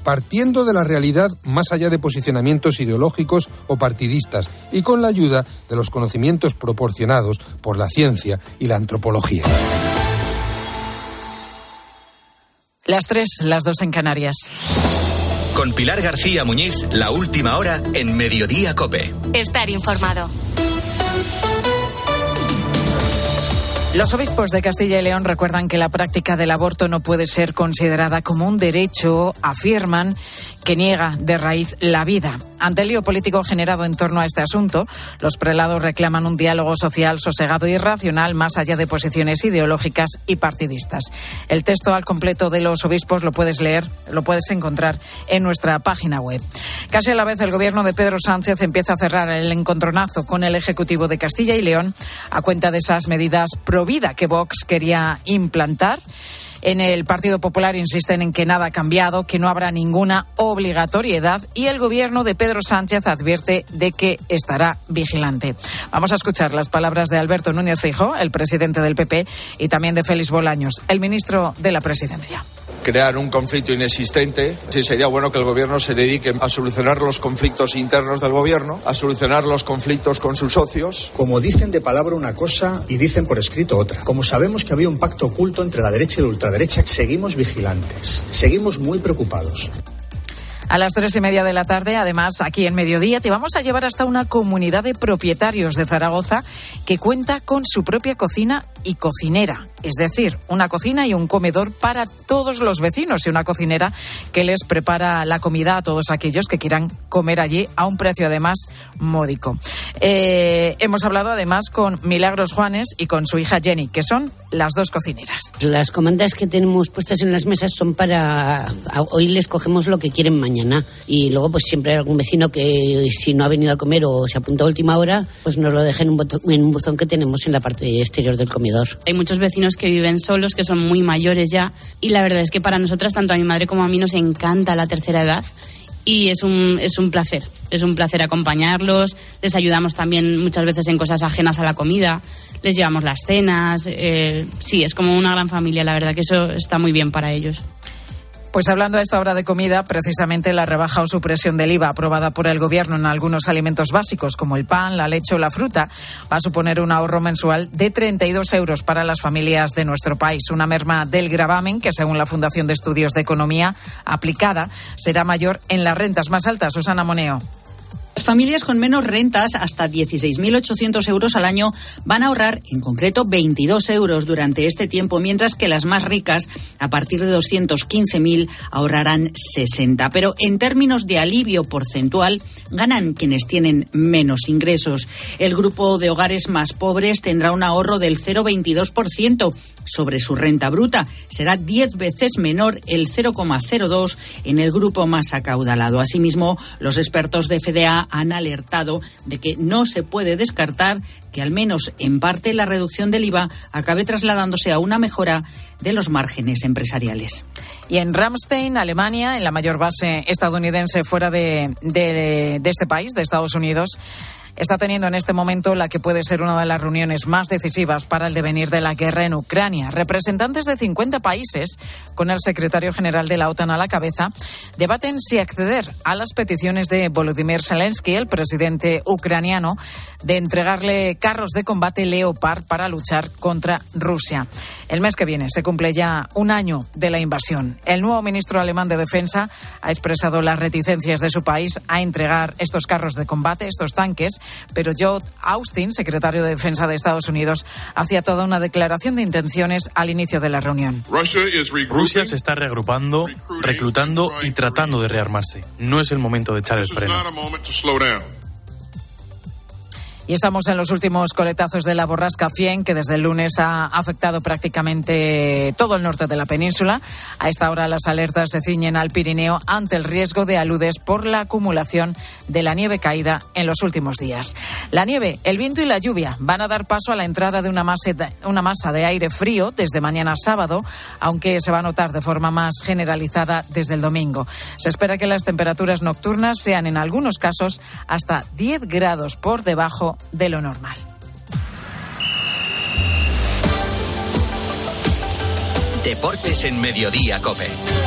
partiendo de la realidad más allá de posicionamientos ideológicos o partidistas y con la ayuda de los conocimientos proporcionados por la ciencia y la antropología. Las 3, las 2 en Canarias. Con Pilar García Muñiz, la última hora en Mediodía COPE. Estar informado. Los obispos de Castilla y León recuerdan que la práctica del aborto no puede ser considerada como un derecho, afirman, que niega de raíz la vida. Ante el lío político generado en torno a este asunto, los prelados reclaman un diálogo social sosegado y racional más allá de posiciones ideológicas y partidistas. El texto al completo de los obispos lo puedes leer, lo puedes encontrar en nuestra página web. Casi a la vez el gobierno de Pedro Sánchez empieza a cerrar el encontronazo con el Ejecutivo de Castilla y León a cuenta de esas medidas pro vida que Vox quería implantar. En el Partido Popular insisten en que nada ha cambiado, que no habrá ninguna obligatoriedad y el gobierno de Pedro Sánchez advierte de que estará vigilante. Vamos a escuchar las palabras de Alberto Núñez Feijóo, el presidente del PP, y también de Félix Bolaños, el ministro de la Presidencia. Crear un conflicto inexistente. Sí, sería bueno que el gobierno se dedique a solucionar los conflictos internos del gobierno, a solucionar los conflictos con sus socios. Como dicen de palabra una cosa y dicen por escrito otra. Como sabemos que había un pacto oculto entre la derecha y la ultraderecha, seguimos vigilantes, seguimos muy preocupados. A las 3:30 de la tarde, además, aquí en Mediodía, te vamos a llevar hasta una comunidad de propietarios de Zaragoza que cuenta con su propia cocina y cocinera. Es decir, una cocina y un comedor para todos los vecinos y una cocinera que les prepara la comida a todos aquellos que quieran comer allí a un precio, además, módico. Hemos hablado, además, con Milagros Juanes y con su hija Jenny, que son las dos cocineras. Las comandas que tenemos puestas en las mesas son para... Hoy les cogemos lo que quieren mañana. Y luego, pues siempre hay algún vecino que, si no ha venido a comer o se apunta a última hora, pues nos lo deja en un buzón que tenemos en la parte exterior del comedor. Hay muchos vecinos que viven solos, que son muy mayores ya, y la verdad es que para nosotras, tanto a mi madre como a mí, nos encanta la tercera edad y es un placer acompañarlos. Les ayudamos también muchas veces en cosas ajenas a la comida, les llevamos las cenas, sí, es como una gran familia, la verdad que eso está muy bien para ellos. Pues hablando a esta hora de comida, precisamente la rebaja o supresión del IVA aprobada por el Gobierno en algunos alimentos básicos como el pan, la leche o la fruta va a suponer un ahorro mensual de 32 euros para las familias de nuestro país. Una merma del gravamen que, según la Fundación de Estudios de Economía Aplicada, será mayor en las rentas más altas. Susana Moneo. Las familias con menos rentas, hasta 16.800 euros al año, van a ahorrar, en concreto, 22 euros durante este tiempo, mientras que las más ricas, a partir de 215.000, ahorrarán 60. Pero en términos de alivio porcentual, ganan quienes tienen menos ingresos. El grupo de hogares más pobres tendrá un ahorro del 0,22% sobre su renta bruta. Será 10 veces menor el 0,02 en el grupo más acaudalado. Asimismo, los expertos de FDA han alertado de que no se puede descartar que al menos en parte la reducción del IVA acabe trasladándose a una mejora de los márgenes empresariales. Y en Ramstein, Alemania, en la mayor base estadounidense fuera de este país, de Estados Unidos, está teniendo en este momento la que puede ser una de las reuniones más decisivas para el devenir de la guerra en Ucrania. Representantes de 50 países, con el secretario general de la OTAN a la cabeza, debaten si acceder a las peticiones de Volodymyr Zelensky, el presidente ucraniano, de entregarle carros de combate Leopard para luchar contra Rusia. El mes que viene se cumple ya un año de la invasión. El nuevo ministro alemán de Defensa ha expresado las reticencias de su país a entregar estos carros de combate, estos tanques, pero Lloyd Austin, secretario de Defensa de Estados Unidos, hacía toda una declaración de intenciones al inicio de la reunión. Rusia se está reagrupando, reclutando y tratando de rearmarse. No es el momento de echar el freno. Y estamos en los últimos coletazos de la borrasca Fien, que desde el lunes ha afectado prácticamente todo el norte de la península. A esta hora las alertas se ciñen al Pirineo ante el riesgo de aludes por la acumulación de la nieve caída en los últimos días. La nieve, el viento y la lluvia van a dar paso a la entrada de una masa de aire frío desde mañana sábado, aunque se va a notar de forma más generalizada desde el domingo. Se espera que las temperaturas nocturnas sean en algunos casos hasta 10 grados por debajo de lo normal. Deportes en Mediodía COPE.